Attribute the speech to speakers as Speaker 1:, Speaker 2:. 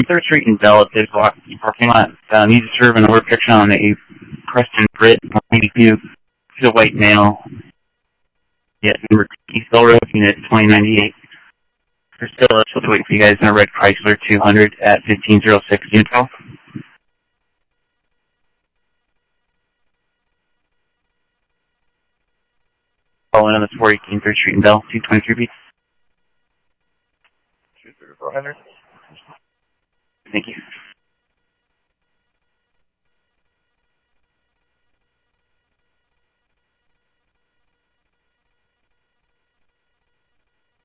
Speaker 1: 3rd Street in Bell at the parking lot. Needs to serve an order picture on a Preston Britt 82 to a white male. Yeah, number East Bell Road, unit 2098. Priscilla, she'll wait for you guys in a red Chrysler 200 at 1506 unit 12. Following on the 418 3rd Street in Bell, 223B.
Speaker 2: 400.
Speaker 1: Thank you.